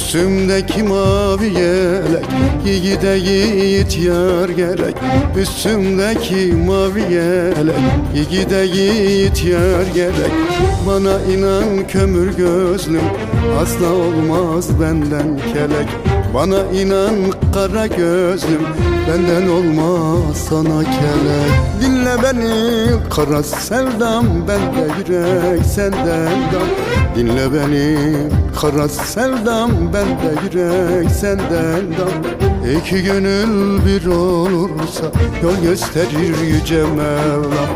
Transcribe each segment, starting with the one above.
Üstümdeki mavi yelek, yiğide yiğit yar gerek. Üstümdeki mavi yelek, yiğide yiğit yar gerek. Bana inan kömür gözlüm, asla olmaz benden kelek. Bana inan kara gözlüm, benden olmaz sana kelek. Dinle beni kara sevdam, bende yürek senden dam. Dinle beni kara sevdam, bende yürek senden dam. İki gönül bir olursa yol gösterir yüce Mevlam.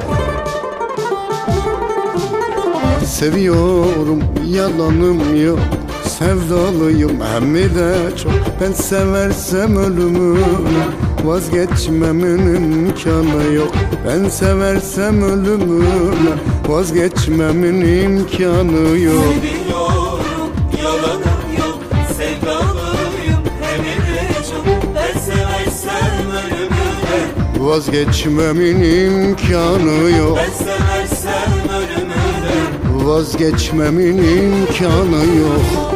Seviyorum, yalanım yok, sevdalıyım hem de çok. Ben seversem ölümüne vazgeçmemin imkanı yok. Ben seversem ölümüne vazgeçmemin imkanı yok. Seviyorum, yalanım yok, sevdalıyım hem de çok. Ben seversem ölümüne vazgeçmemin imkanı yok. Ben seversem ölümüne vazgeçmemin imkanı yok.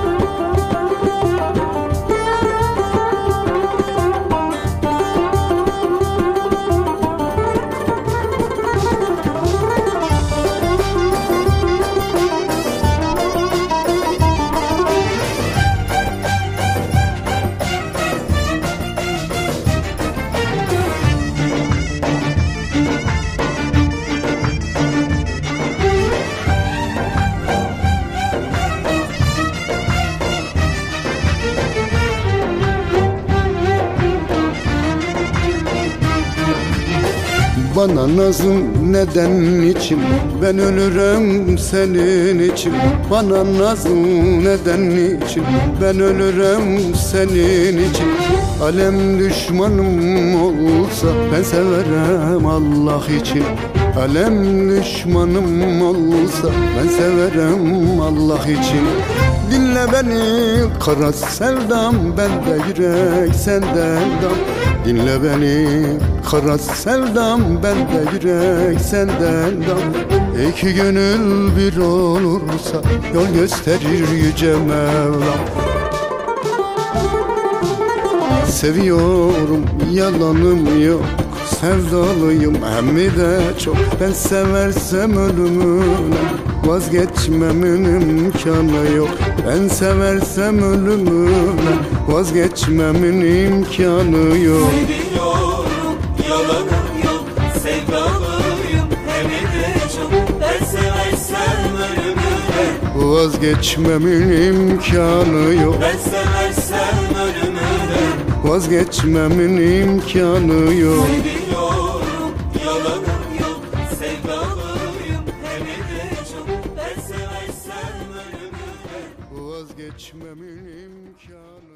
Bana nazım neden için, ben ölürüm senin için. Bana nazım neden için, ben ölürüm senin için. Alem düşmanım olsa ben severim Allah için. Alem düşmanım olsa ben severim Allah için. Dinle beni kara sevdam, bende yürek senden dam. Dinle beni kara sevdam, bende yürek senden dam. İki gönül bir olursa yol gösterir yüce Mevlam. Seviyorum, yalanım yok, sevdalıyım hem de çok. Ben seversem ölümüne vazgeçmemin imkanı yok. Ben seversem ölümüne vazgeçmemin imkanı yok. Seviyorum, yalanım yok, sevdalıyım hem de çok. Ben seversem ölümüne vazgeçmemin imkanı yok. Ben seversem ölümüne vazgeçmemin imkanı yok. Seviyorum, yalanım yok, sevdalıyım hem de çok. Ben seversem ölümüne vazgeçmemin imkanı